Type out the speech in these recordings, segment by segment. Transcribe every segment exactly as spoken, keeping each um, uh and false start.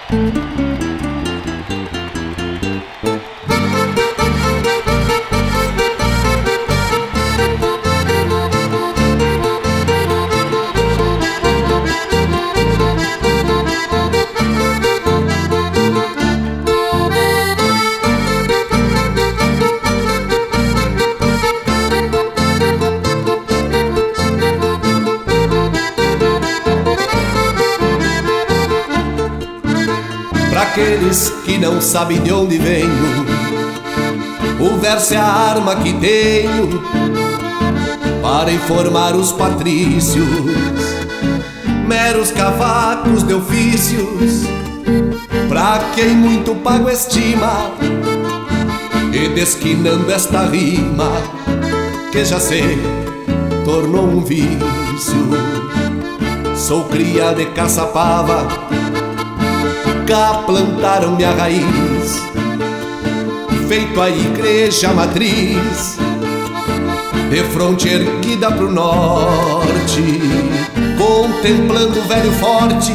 Aqueles que não sabem de onde venho, o verso é a arma que tenho para informar os patrícios, meros cavacos de ofícios, pra quem muito pago estima, e desquinando esta rima que já se tornou um vício. Sou cria de Caçapava, cá plantaram minha raiz, feito a igreja matriz, de fronte erguida pro norte, contemplando o velho forte,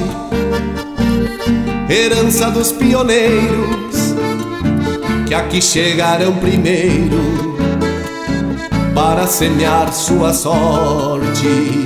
herança dos pioneiros, que aqui chegaram primeiro, para semear sua sorte.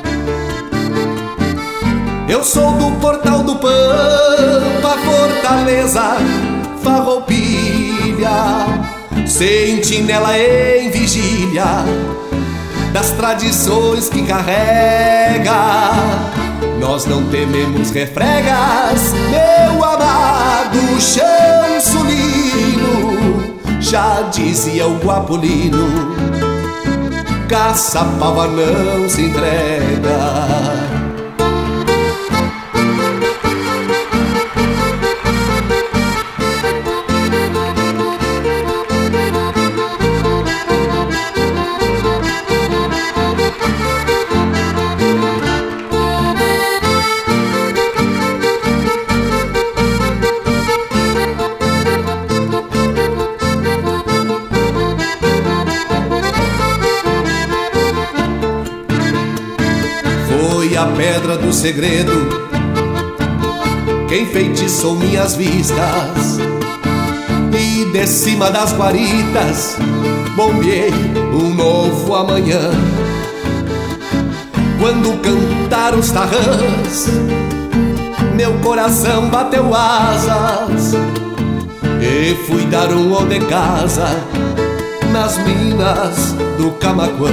Eu sou do Portal do Pampa, Fortaleza, Farroupilha, sentinela em vigília das tradições que carrega. Nós não tememos refregas, meu amado chão sulino, já dizia o Guapolino, Caçapava não se entrega. A pedra do segredo, quem feitiçou minhas vistas, e de cima das guaritas bombeei um novo amanhã. Quando cantaram os tarrãs, meu coração bateu asas, e fui dar um ô de casa nas minas do Camaquã.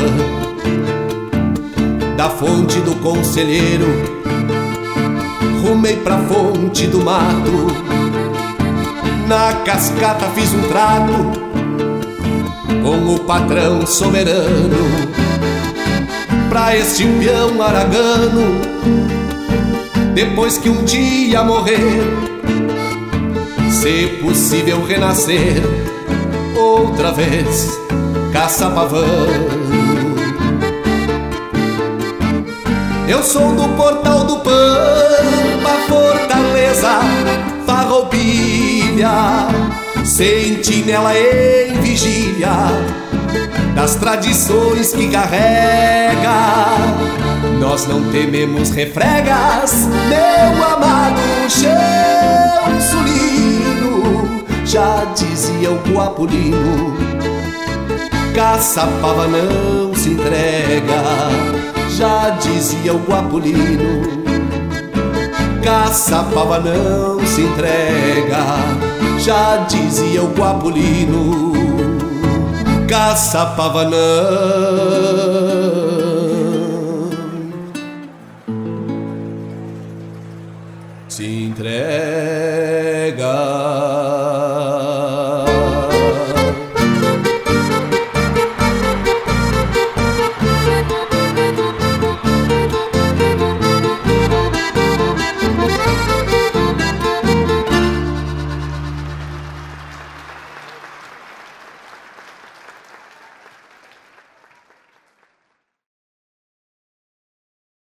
Da fonte do conselheiro rumei pra fonte do mato, na cascata fiz um trato com o patrão soberano, pra este peão aragano, depois que um dia morrer, se possível renascer outra vez caçapavano. Eu sou do Portal do Pampa, Fortaleza, Farroupilha, sentinela em vigília das tradições que carrega. Nós não tememos refregas, meu amado chão sulino, já dizia o Guapolino, Caçapava não se entrega. Já dizia o Guapolino, Caçapava não se entrega. Já dizia o Guapolino, Caçapava não